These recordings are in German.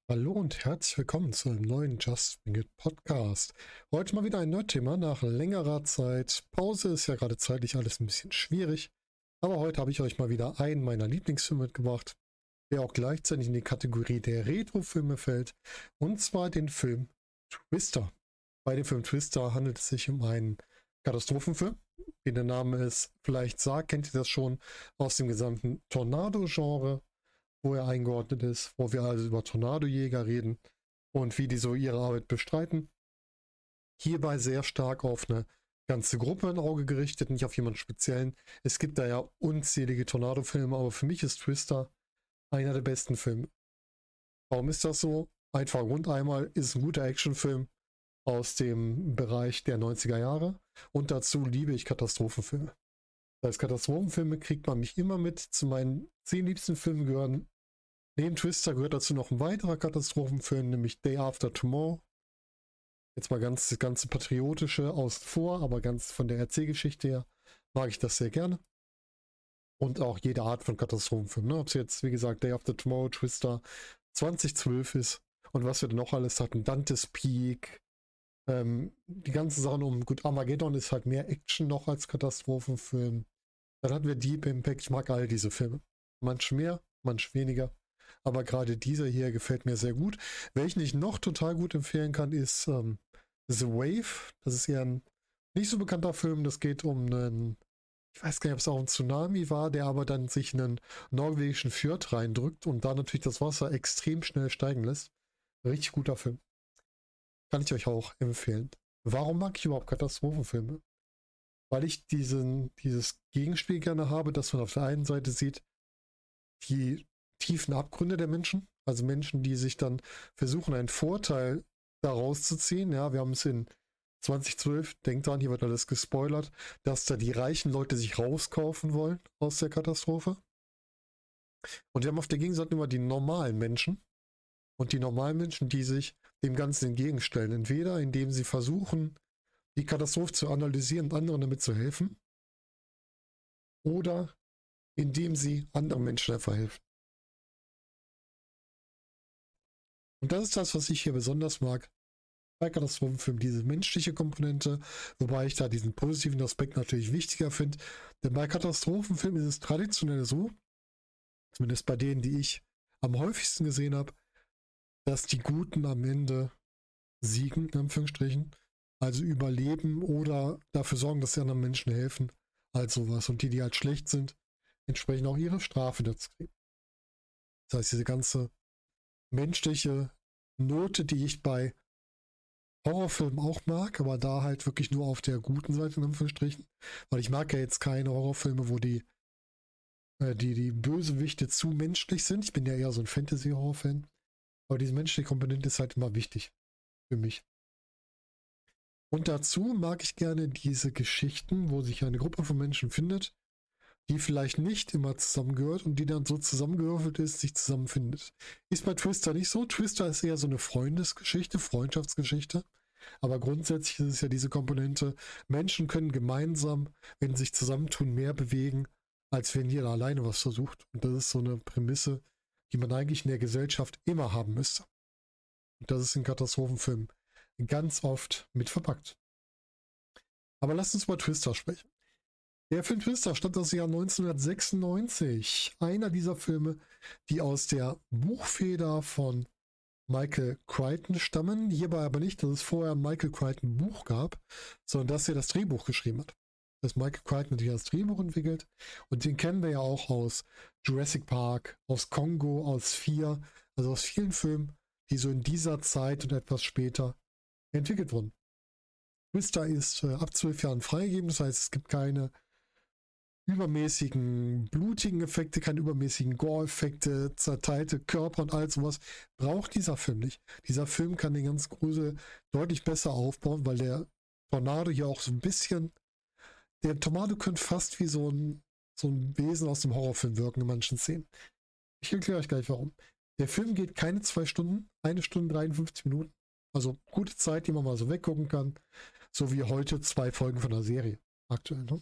Hallo und herzlich willkommen zu einem neuen Just Wing It Podcast. Heute mal wieder ein Nerd-Thema nach längerer Zeit. Pause ist ja gerade zeitlich alles ein bisschen schwierig, aber heute habe ich euch mal wieder einen meiner Lieblingsfilme mitgebracht, der auch gleichzeitig in die Kategorie der Retro-Filme fällt, und zwar den Film Twister. Bei dem Film Twister handelt es sich um einen Katastrophenfilm. Wie der Name es vielleicht sagt, kennt ihr das schon aus dem gesamten Tornado-Genre, wo er eingeordnet ist, wo wir also über Tornadojäger reden und wie die so ihre Arbeit bestreiten. Hierbei sehr stark auf eine ganze Gruppe ein Auge gerichtet, nicht auf jemanden speziellen. Es gibt da ja unzählige Tornado-Filme, aber für mich ist Twister einer der besten Filme. Warum ist das so? Einfach Grund einmal ist ein guter Actionfilm aus dem Bereich der 90er Jahre und dazu liebe ich Katastrophenfilme. Als Katastrophenfilme kriegt man mich immer mit. Zu meinen 10 liebsten Filmen gehören neben Twister gehört dazu noch ein weiterer Katastrophenfilm, nämlich Day After Tomorrow. Jetzt mal ganz das ganze Patriotische außen vor, aber ganz von der Erzählgeschichte her mag ich das sehr gerne. Und auch jede Art von Katastrophenfilm. Ne? Ob es jetzt, wie gesagt, Day After Tomorrow, Twister 2012 ist und was wir denn noch alles hatten. Dante's Peak. Die ganzen Sachen gut, Armageddon ist halt mehr Action noch als Katastrophenfilm. Dann hatten wir Deep Impact. Ich mag all diese Filme. Manch mehr, manch weniger. Aber gerade dieser hier gefällt mir sehr gut. Welchen ich noch total gut empfehlen kann, ist The Wave. Das ist eher ein nicht so bekannter Film. Das geht um einen, ich weiß gar nicht, ob es auch ein Tsunami war, der aber dann sich in einen norwegischen Fjord reindrückt und da natürlich das Wasser extrem schnell steigen lässt. Richtig guter Film. Kann ich euch auch empfehlen. Warum mag ich überhaupt Katastrophenfilme? Weil ich dieses Gegenspiel gerne habe, dass man auf der einen Seite sieht, die tiefen Abgründe der Menschen, also Menschen, die sich dann versuchen, einen Vorteil daraus zu ziehen. Ja, wir haben es in 2012, denkt dran, hier wird alles gespoilert, dass da die reichen Leute sich rauskaufen wollen aus der Katastrophe. Und wir haben auf der Gegenseite immer die normalen Menschen und die normalen Menschen, die sich dem Ganzen entgegenstellen. Entweder indem sie versuchen, die Katastrophe zu analysieren und anderen damit zu helfen, oder indem sie anderen Menschen einfach helfen. Und das ist das, was ich hier besonders mag bei Katastrophenfilmen, diese menschliche Komponente, wobei ich da diesen positiven Aspekt natürlich wichtiger finde. Denn bei Katastrophenfilmen ist es traditionell so, zumindest bei denen, die ich am häufigsten gesehen habe, dass die Guten am Ende siegen, in Anführungsstrichen, also überleben oder dafür sorgen, dass sie anderen Menschen helfen, halt sowas. Und die, die halt schlecht sind, entsprechend auch ihre Strafe dazu kriegen. Das heißt, diese ganze menschliche Note, die ich bei Horrorfilmen auch mag, aber da halt wirklich nur auf der guten Seite, in Anführungsstrichen. Weil ich mag ja jetzt keine Horrorfilme, wo die Bösewichte zu menschlich sind. Ich bin ja eher so ein Fantasy-Horror-Fan. Aber diese menschliche Komponente ist halt immer wichtig für mich. Und dazu mag ich gerne diese Geschichten, wo sich eine Gruppe von Menschen findet, die vielleicht nicht immer zusammengehört und die dann so zusammengewürfelt ist, sich zusammenfindet. Ist bei Twister nicht so. Twister ist eher so eine Freundesgeschichte, Freundschaftsgeschichte. Aber grundsätzlich ist es ja diese Komponente, Menschen können gemeinsam, wenn sie sich zusammentun, mehr bewegen, als wenn jeder alleine was versucht. Und das ist so eine Prämisse, die man eigentlich in der Gesellschaft immer haben müsste. Und das ist in Katastrophenfilmen ganz oft mit verpackt. Aber lasst uns über Twister sprechen. Der Film Twister stammt aus dem Jahr 1996. Einer dieser Filme, die aus der Buchfeder von Michael Crichton stammen. Hierbei aber nicht, dass es vorher ein Michael Crichton Buch gab, sondern dass er das Drehbuch geschrieben hat. Das Michael Crichton natürlich das Drehbuch entwickelt. Und den kennen wir ja auch aus Jurassic Park, aus Kongo, aus 4, also aus vielen Filmen, die so in dieser Zeit und etwas später entwickelt wurden. Twister ist ab 12 Jahren freigegeben, das heißt, es gibt keine übermäßigen blutigen Effekte, keine übermäßigen Gore-Effekte, zerteilte Körper und all sowas braucht dieser Film nicht. Dieser Film kann den ganzen Grusel deutlich besser aufbauen, weil der Tornado hier auch so ein bisschen, der Tornado könnte fast wie so ein Wesen aus dem Horrorfilm wirken in manchen Szenen. Ich erkläre euch gleich warum. Der Film geht keine 2 Stunden, 1 Stunde 53 Minuten. Also gute Zeit, die man mal so weggucken kann. So wie heute 2 Folgen von der Serie. Aktuell, ne?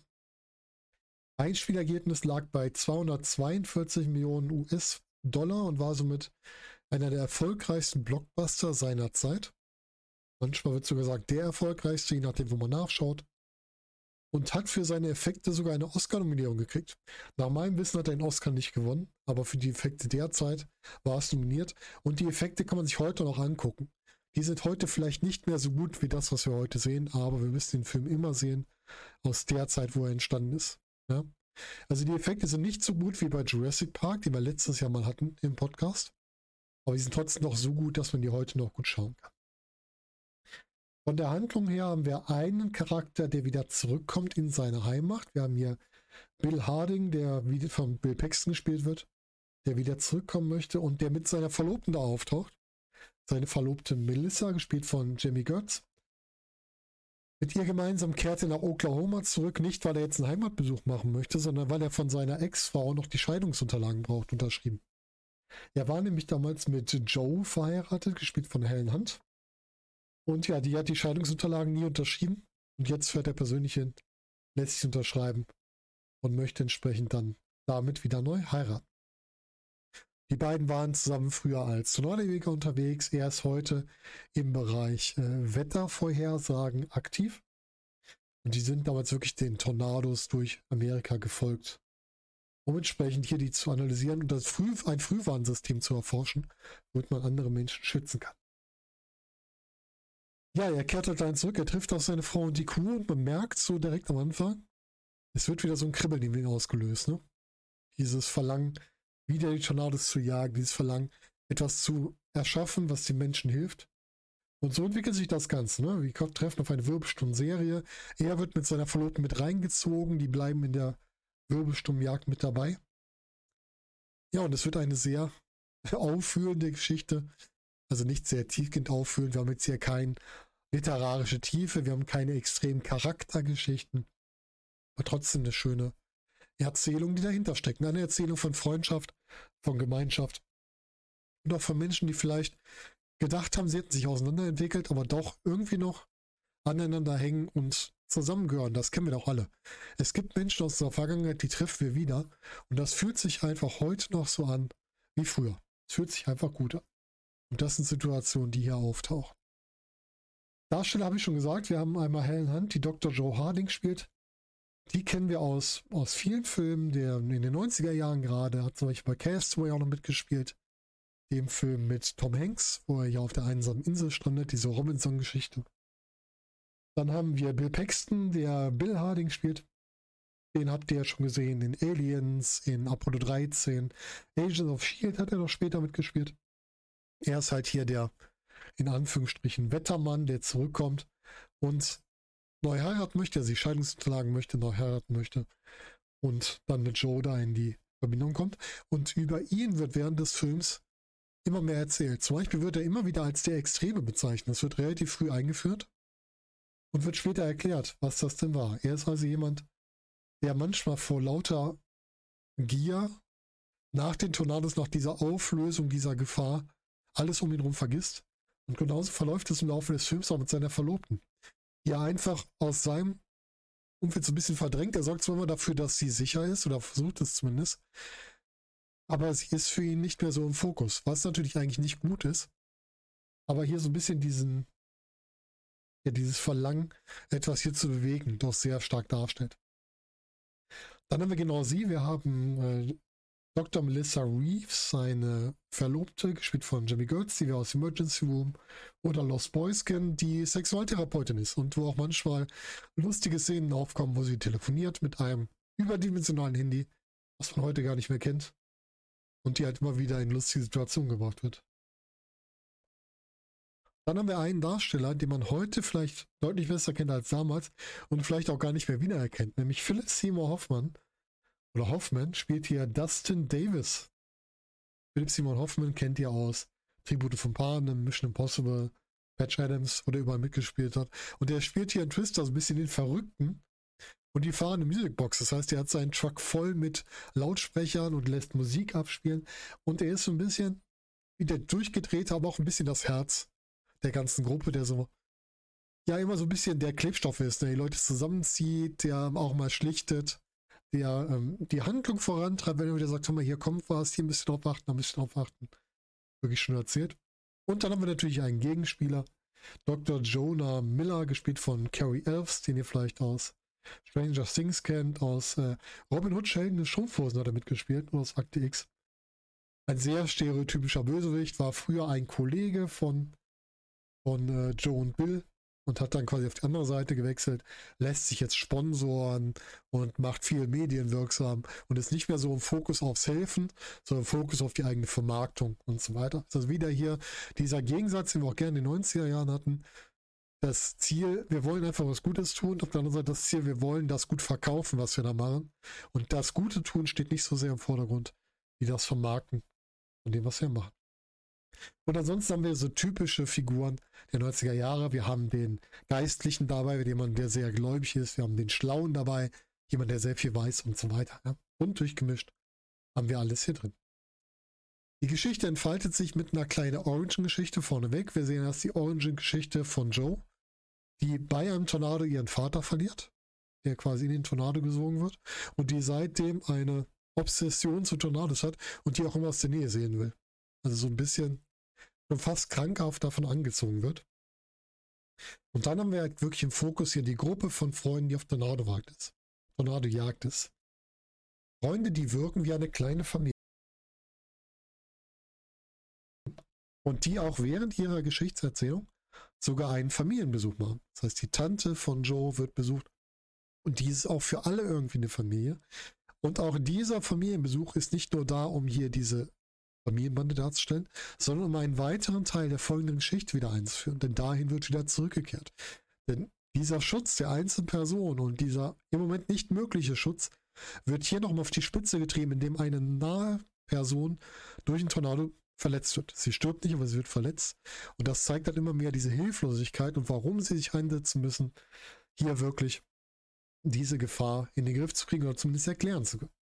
Einspielergebnis lag bei 242 Millionen US-Dollar und war somit Einer der erfolgreichsten Blockbuster seiner Zeit. Manchmal wird sogar gesagt, der erfolgreichste, je nachdem, wo man nachschaut. Und hat für seine Effekte sogar eine Oscar-Nominierung gekriegt. Nach meinem Wissen hat er den Oscar nicht gewonnen, aber für die Effekte der Zeit war es nominiert. Und die Effekte kann man sich heute noch angucken. Die sind heute vielleicht nicht mehr so gut wie das, was wir heute sehen, aber wir müssen den Film immer sehen aus der Zeit, wo er entstanden ist. Ja? Also die Effekte sind nicht so gut wie bei Jurassic Park, die wir letztes Jahr mal hatten im Podcast. Aber die sind trotzdem noch so gut, dass man die heute noch gut schauen kann. Von der Handlung her haben wir einen Charakter, der wieder zurückkommt in seine Heimat. Wir haben hier Bill Harding, der wieder von Bill Paxton gespielt wird, der wieder zurückkommen möchte und der mit seiner Verlobten da auftaucht. Seine Verlobte Melissa, gespielt von Jamie Gertz. Mit ihr gemeinsam kehrt er nach Oklahoma zurück, nicht weil er jetzt einen Heimatbesuch machen möchte, sondern weil er von seiner Ex-Frau noch die Scheidungsunterlagen braucht, unterschrieben. Er war nämlich damals mit Joe verheiratet, gespielt von Helen Hunt. Und ja, die hat die Scheidungsunterlagen nie unterschrieben. Und jetzt fährt er persönlich hin, lässt sich unterschreiben und möchte entsprechend dann damit wieder neu heiraten. Die beiden waren zusammen früher als Tornadojäger unterwegs. Er ist heute im Bereich Wettervorhersagen aktiv. Und die sind damals wirklich den Tornados durch Amerika gefolgt, um entsprechend hier die zu analysieren und ein Frühwarnsystem zu erforschen, womit man andere Menschen schützen kann. Ja, er kehrt halt dann zurück, er trifft auch seine Frau und die Kuh und man merkt so direkt am Anfang, es wird wieder so ein Kribbeln in ihn ausgelöst, ne? Dieses Verlangen, wieder die Tornados zu jagen, dieses Verlangen, etwas zu erschaffen, was den Menschen hilft. Und so entwickelt sich das Ganze, ne? Wir treffen auf eine Wirbelsturmserie. Er wird mit seiner Verlobten mit reingezogen, die bleiben in der Wirbelsturmjagd mit dabei. Ja, und es wird eine sehr aufführende Geschichte, also nicht sehr tiefgehend aufführend. Wir haben jetzt hier keine literarische Tiefe, wir haben keine extremen Charaktergeschichten, aber trotzdem eine schöne Erzählung, die dahinter stecken. Eine Erzählung von Freundschaft, von Gemeinschaft und auch von Menschen, die vielleicht gedacht haben, sie hätten sich auseinanderentwickelt, aber doch irgendwie noch aneinander hängen und zusammengehören. Das kennen wir doch alle. Es gibt Menschen aus der Vergangenheit, die treffen wir wieder und das fühlt sich einfach heute noch so an wie früher. Es fühlt sich einfach gut an. Und das sind Situationen, die hier auftauchen. Darsteller habe ich schon gesagt, wir haben einmal Helen Hunt, die Dr. Joe Harding spielt. Die kennen wir aus vielen Filmen, der in den 90er Jahren gerade, hat zum Beispiel bei Castaway auch noch mitgespielt. Dem Film mit Tom Hanks, wo er hier auf der einsamen Insel strandet, diese Robinson-Geschichte. Dann haben wir Bill Paxton, der Bill Harding spielt. Den habt ihr ja schon gesehen in Aliens, in Apollo 13, Agents of S.H.I.E.L.D. hat er noch später mitgespielt. Er ist halt hier der, in Anführungsstrichen, Wettermann, der zurückkommt und neu heiraten möchte, also die Scheidungsunterlagen möchte, neu heiraten möchte und dann mit Joe da in die Verbindung kommt. Und über ihn wird während des Films immer mehr erzählt. Zum Beispiel wird er immer wieder als der Extreme bezeichnet. Das wird relativ früh eingeführt und wird später erklärt, was das denn war. Er ist also jemand, der manchmal vor lauter Gier nach den Tornados, nach dieser Auflösung dieser Gefahr, alles um ihn herum vergisst. Und genauso verläuft es im Laufe des Films auch mit seiner Verlobten, die er einfach aus seinem Umfeld so ein bisschen verdrängt. Er sorgt zwar immer dafür, dass sie sicher ist, oder versucht es zumindest, aber sie ist für ihn nicht mehr so im Fokus, was natürlich eigentlich nicht gut ist. Aber hier so ein bisschen dieses Verlangen, etwas hier zu bewegen, doch sehr stark darstellt. Dann haben wir genau sie. Wir haben Dr. Melissa Reeves, seine Verlobte, gespielt von Jamie Gertz, die wir aus Emergency Room oder Lost Boys kennen, die Sexualtherapeutin ist und wo auch manchmal lustige Szenen aufkommen, wo sie telefoniert mit einem überdimensionalen Handy, was man heute gar nicht mehr kennt und die halt immer wieder in lustige Situationen gebracht wird. Dann haben wir einen Darsteller, den man heute vielleicht deutlich besser kennt als damals und vielleicht auch gar nicht mehr wiedererkennt, nämlich Philip Seymour Hoffman. Oder Hoffman spielt hier Dustin Davis. Philip Seymour Hoffman kennt ihr aus Tribute von Panem, Mission Impossible, Patch Adams, wo der überall mitgespielt hat. Und der spielt hier in Twister so ein bisschen den Verrückten. Und die fahren eine Musicbox. Das heißt, er hat seinen Truck voll mit Lautsprechern und lässt Musik abspielen. Und er ist so ein bisschen wie der durchgedrehte, aber auch ein bisschen das Herz der ganzen Gruppe, der so, ja, immer so ein bisschen der Klebstoff ist, der die Leute zusammenzieht, der auch mal schlichtet, der die Handlung vorantreibt, wenn er wieder sagt, hör mal, hier kommt was, hier müsst ihr drauf achten, da müsst ihr drauf achten. wirklich schon erzählt. Und dann haben wir natürlich einen Gegenspieler, Dr. Jonah Miller, gespielt von Cary Elves, den ihr vielleicht aus Stranger Things kennt, aus Robin Hood, Sheldon des Strumpfhosen hat er mitgespielt, und aus Akte X. Ein sehr stereotypischer Bösewicht, war früher ein Kollege von Joe und Bill und hat dann quasi auf die andere Seite gewechselt, lässt sich jetzt sponsoren und macht viel medienwirksam und ist nicht mehr so im Fokus aufs Helfen, sondern im Fokus auf die eigene Vermarktung und so weiter. Also wieder hier dieser Gegensatz, den wir auch gerne in den 90er Jahren hatten. Das Ziel, wir wollen einfach was Gutes tun, auf der anderen Seite das Ziel, wir wollen das gut verkaufen, was wir da machen. Und das Gute tun steht nicht so sehr im Vordergrund, wie das Vermarkten von dem, was wir machen. Und ansonsten haben wir so typische Figuren der 90er Jahre. Wir haben den Geistlichen dabei, jemand, der sehr gläubig ist. Wir haben den Schlauen dabei, jemand, der sehr viel weiß und so weiter. Ja. Und durchgemischt haben wir alles hier drin. Die Geschichte entfaltet sich mit einer kleinen Origin-Geschichte vorneweg. Wir sehen erst die Origin-Geschichte von Joe, die bei einem Tornado ihren Vater verliert, der quasi in den Tornado gesogen wird und die seitdem eine Obsession zu Tornados hat und die auch immer aus der Nähe sehen will. Also so ein bisschen schon fast krankhaft davon angezogen wird. Und dann haben wir halt wirklich im Fokus hier die Gruppe von Freunden, die auf Tornadojagd ist. Freunde, die wirken wie eine kleine Familie. Und die auch während ihrer Geschichtserzählung sogar einen Familienbesuch machen. Das heißt, die Tante von Joe wird besucht. Und die ist auch für alle irgendwie eine Familie. Und auch dieser Familienbesuch ist nicht nur da, um hier diese Familienbande darzustellen, sondern um einen weiteren Teil der folgenden Geschichte wieder einzuführen. Denn dahin wird wieder zurückgekehrt. Denn dieser Schutz der einzelnen Person und dieser im Moment nicht mögliche Schutz wird hier nochmal auf die Spitze getrieben, indem eine nahe Person durch einen Tornado verletzt wird. Sie stirbt nicht, aber sie wird verletzt. Und das zeigt dann immer mehr diese Hilflosigkeit und warum sie sich einsetzen müssen, hier wirklich diese Gefahr in den Griff zu kriegen oder zumindest erklären zu können.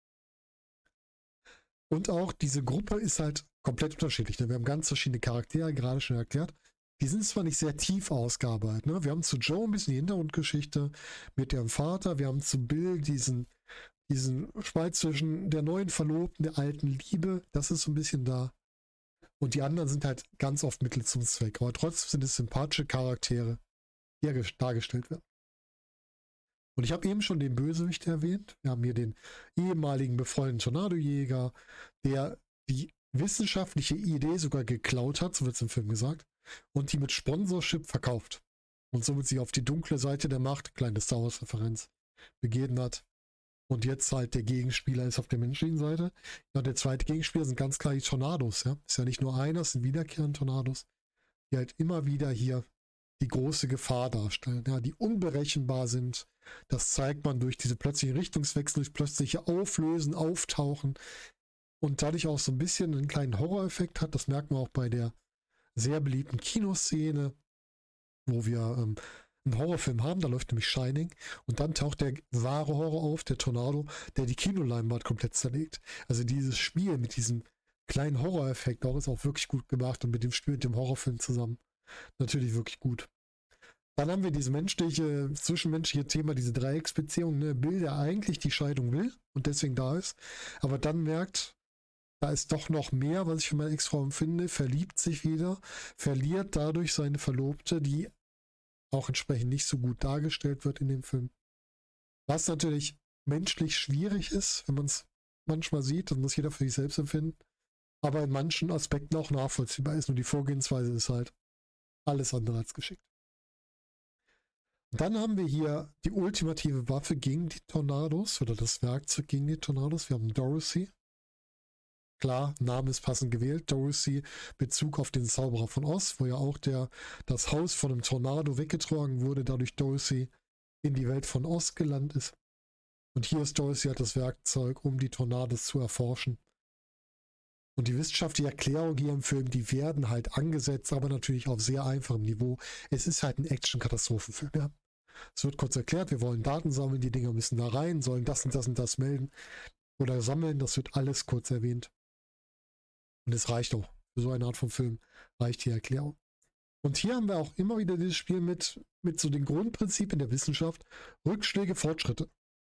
Und auch diese Gruppe ist halt komplett unterschiedlich. Wir haben ganz verschiedene Charaktere, gerade schon erklärt. Die sind zwar nicht sehr tief ausgearbeitet. Ne? Wir haben zu Joe ein bisschen die Hintergrundgeschichte mit ihrem Vater. Wir haben zu Bill diesen Spalt zwischen der neuen Verlobten, der alten Liebe. Das ist so ein bisschen da. Und die anderen sind halt ganz oft Mittel zum Zweck. Aber trotzdem sind es sympathische Charaktere, die hier dargestellt werden. Und ich habe eben schon den Bösewicht erwähnt. Wir haben hier den ehemaligen befreundeten Tornadojäger, der die wissenschaftliche Idee sogar geklaut hat, so wird es im Film gesagt, und die mit Sponsorship verkauft. Und somit sich auf die dunkle Seite der Macht, kleine Star Wars-Referenz, begeben hat. Und jetzt halt der Gegenspieler ist auf der menschlichen Seite. Ja, der zweite Gegenspieler sind ganz klar die Tornados. Ja? Ist ja nicht nur einer, es sind wiederkehrende Tornados, die halt immer wieder hier die große Gefahr darstellen, ja, die unberechenbar sind. Das zeigt man durch diese plötzlichen Richtungswechsel, durch plötzliche Auflösen, Auftauchen und dadurch auch so ein bisschen einen kleinen Horroreffekt hat. Das merkt man auch bei der sehr beliebten Kinoszene, wo wir einen Horrorfilm haben, da läuft nämlich Shining und dann taucht der wahre Horror auf, der Tornado, der die Kinoleinwand komplett zerlegt. Also dieses Spiel mit diesem kleinen Horroreffekt auch ist auch wirklich gut gemacht und mit dem Spiel mit dem Horrorfilm zusammen natürlich wirklich gut. Dann haben wir dieses zwischenmenschliche Thema, diese Dreiecksbeziehung, ne? Bill, der eigentlich die Scheidung will und deswegen da ist, aber dann merkt, da ist doch noch mehr, was ich für meine Ex-Frau empfinde, verliebt sich wieder, verliert dadurch seine Verlobte, die auch entsprechend nicht so gut dargestellt wird in dem Film. Was natürlich menschlich schwierig ist, wenn man es manchmal sieht, das muss jeder für sich selbst empfinden, aber in manchen Aspekten auch nachvollziehbar ist und die Vorgehensweise ist halt alles andere als geschickt. Und dann haben wir hier die ultimative Waffe gegen die Tornados oder das Werkzeug gegen die Tornados. Wir haben Dorothy. Klar, Name ist passend gewählt. Dorothy, Bezug auf den Zauberer von Oz, wo ja auch das Haus von einem Tornado weggetragen wurde, dadurch Dorothy in die Welt von Oz gelandet ist. Und hier ist Dorothy halt das Werkzeug, um die Tornados zu erforschen. Und die wissenschaftliche Erklärung hier im Film, die werden halt angesetzt, aber natürlich auf sehr einfachem Niveau. Es ist halt ein Action-Katastrophenfilm, ja. Es wird kurz erklärt, wir wollen Daten sammeln, die Dinger müssen da rein, sollen das und das und das melden oder sammeln, das wird alles kurz erwähnt. Und es reicht auch. Für so eine Art von Film reicht die Erklärung. Und hier haben wir auch immer wieder dieses Spiel mit so den Grundprinzipien der Wissenschaft, Rückschläge, Fortschritte.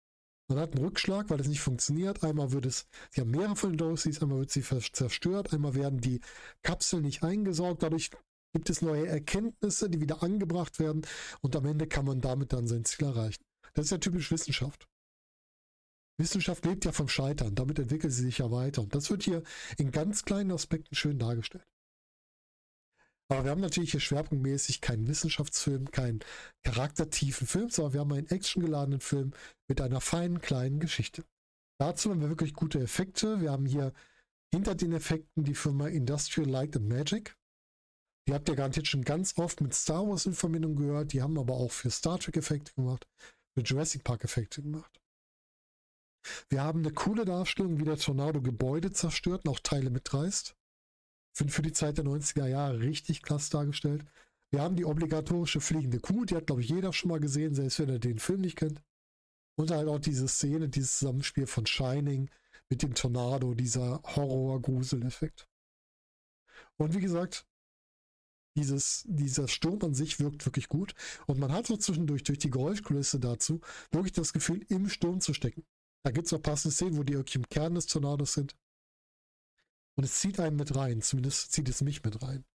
Man hat einen Rückschlag, weil es nicht funktioniert. Einmal sie haben mehrere von den Dorothy's, einmal wird sie zerstört, einmal werden die Kapseln nicht eingesaugt. Dadurch gibt es neue Erkenntnisse, die wieder angebracht werden und am Ende kann man damit dann sein Ziel erreichen. Das ist ja typisch Wissenschaft. Wissenschaft lebt ja vom Scheitern, damit entwickelt sie sich ja weiter. Und das wird hier in ganz kleinen Aspekten schön dargestellt. Aber wir haben natürlich hier schwerpunktmäßig keinen Wissenschaftsfilm, keinen charaktertiefen Film, sondern wir haben einen actiongeladenen Film mit einer feinen kleinen Geschichte. Dazu haben wir wirklich gute Effekte. Wir haben hier hinter den Effekten die Firma Industrial Light and Magic. Die habt ihr garantiert schon ganz oft mit Star Wars in Verbindung gehört. Die haben aber auch für Star Trek Effekte gemacht, für Jurassic Park Effekte gemacht. Wir haben eine coole Darstellung, wie der Tornado Gebäude zerstört und auch Teile mitreißt. Für die Zeit der 90er Jahre richtig klasse dargestellt. Wir haben die obligatorische fliegende Kuh, die hat, glaube ich, jeder schon mal gesehen, selbst wenn er den Film nicht kennt. Und halt auch diese Szene, dieses Zusammenspiel von Shining mit dem Tornado, dieser Horror-Grusel-Effekt. Und wie gesagt, dieser Sturm an sich wirkt wirklich gut. Und man hat so zwischendurch, durch die Geräuschkulisse dazu, wirklich das Gefühl, im Sturm zu stecken. Da gibt es auch passende Szenen, wo die irgendwie im Kern des Tornados sind. Und es zieht einen mit rein, zumindest zieht es mich mit rein.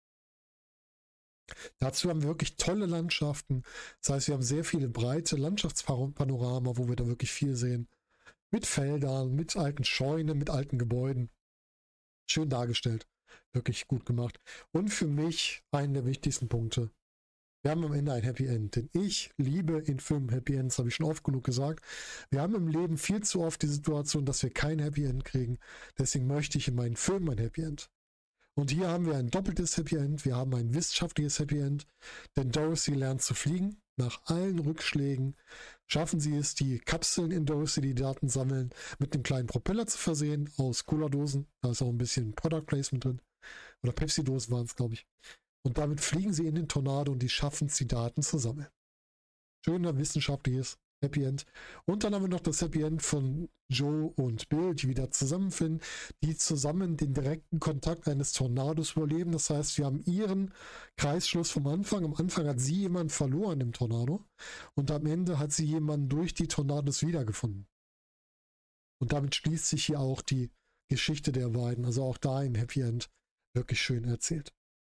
Dazu haben wir wirklich tolle Landschaften. Das heißt, wir haben sehr viele breite Landschaftspanorama, wo wir da wirklich viel sehen. Mit Feldern, mit alten Scheunen, mit alten Gebäuden. Schön dargestellt. Wirklich gut gemacht. Und für mich einer der wichtigsten Punkte. Wir haben am Ende ein Happy End, denn ich liebe in Filmen Happy Ends, habe ich schon oft genug gesagt. Wir haben im Leben viel zu oft die Situation, dass wir kein Happy End kriegen. Deswegen möchte ich in meinen Filmen ein Happy End. Und hier haben wir ein doppeltes Happy End. Wir haben ein wissenschaftliches Happy End, denn Dorothy lernt zu fliegen. Nach allen Rückschlägen schaffen sie es, die Kapseln in Dorothy, die Daten sammeln, mit einem kleinen Propeller zu versehen aus Cola-Dosen. Da ist auch ein bisschen Product Placement drin. Oder Pepsi-Dosen waren es, glaube ich. Und damit fliegen sie in den Tornado und die schaffen es, die Daten zu sammeln. Schöner wissenschaftliches Happy End. Und dann haben wir noch das Happy End von Joe und Bill, die wieder zusammenfinden, die zusammen den direkten Kontakt eines Tornados überleben. Das heißt, wir haben ihren Kreisschluss vom Anfang. Am Anfang hat sie jemanden verloren im Tornado und am Ende hat sie jemanden durch die Tornados wiedergefunden. Und damit schließt sich hier auch die Geschichte der beiden. Also auch da im Happy End wirklich schön erzählt.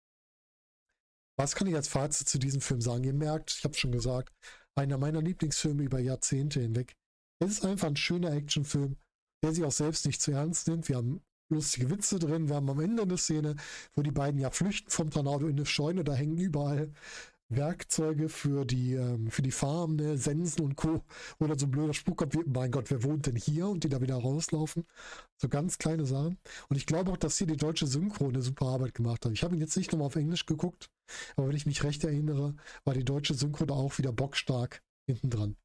Was kann ich als Fazit zu diesem Film sagen? Ihr merkt, ich habe es schon gesagt, einer meiner Lieblingsfilme über Jahrzehnte hinweg. Es ist einfach ein schöner Actionfilm, der sich auch selbst nicht zu ernst nimmt. Wir haben lustige Witze drin. Wir haben am Ende eine Szene, wo die beiden ja flüchten vom Tornado in eine Scheune. Da hängen überall Werkzeuge für die Farm, ne, Sensen und Co. Oder so ein blöder Spruch kommt wie, mein Gott, wer wohnt denn hier? Und die da wieder rauslaufen. So ganz kleine Sachen. Und ich glaube auch, dass hier die deutsche Synchro eine super Arbeit gemacht hat. Ich habe ihn jetzt nicht nochmal auf Englisch geguckt, aber wenn ich mich recht erinnere, war die deutsche Synchro da auch wieder bockstark hinten dran.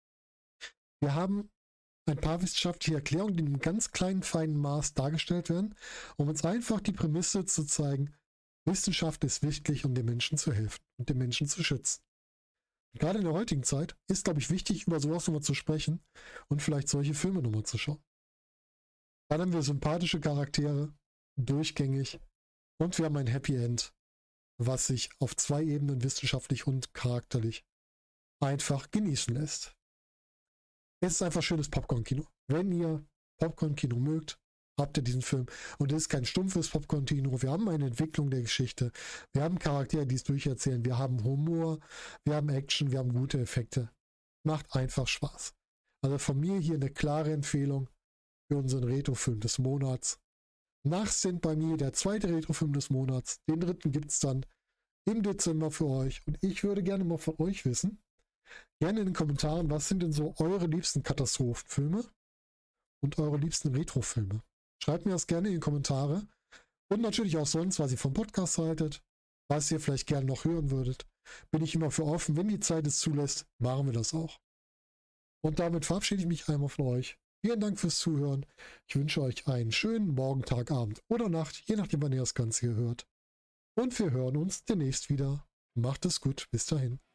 Wir haben ein paar wissenschaftliche Erklärungen, die in einem ganz kleinen, feinen Maß dargestellt werden, um uns einfach die Prämisse zu zeigen, Wissenschaft ist wichtig, um den Menschen zu helfen und den Menschen zu schützen. Und gerade in der heutigen Zeit ist, glaube ich, wichtig, über sowas nochmal zu sprechen und vielleicht solche Filme nochmal zu schauen. Dann haben wir sympathische Charaktere, durchgängig, und wir haben ein Happy End, was sich auf 2 Ebenen, wissenschaftlich und charakterlich, einfach genießen lässt. Es ist einfach schönes Popcorn-Kino. Wenn ihr Popcorn-Kino mögt, habt ihr diesen Film. Und es ist kein stumpfes Popcorn-Kino. Wir haben eine Entwicklung der Geschichte. Wir haben Charaktere, die es durcherzählen. Wir haben Humor, wir haben Action, wir haben gute Effekte. Macht einfach Spaß. Also von mir hier eine klare Empfehlung für unseren Retro-Film des Monats. Nachts sind bei mir der 2. Retro-Film des Monats. Den 3. gibt es dann im Dezember für euch. Und ich würde gerne mal von euch wissen, gerne in den Kommentaren, was sind denn so eure liebsten Katastrophenfilme und eure liebsten Retro-Filme? Schreibt mir das gerne in die Kommentare. Und natürlich auch sonst, was ihr vom Podcast haltet, was ihr vielleicht gerne noch hören würdet. Bin ich immer für offen. Wenn die Zeit es zulässt, machen wir das auch. Und damit verabschiede ich mich einmal von euch. Vielen Dank fürs Zuhören. Ich wünsche euch einen schönen Morgen, Tag, Abend oder Nacht, je nachdem, wann ihr das Ganze hier hört. Und wir hören uns demnächst wieder. Macht es gut. Bis dahin.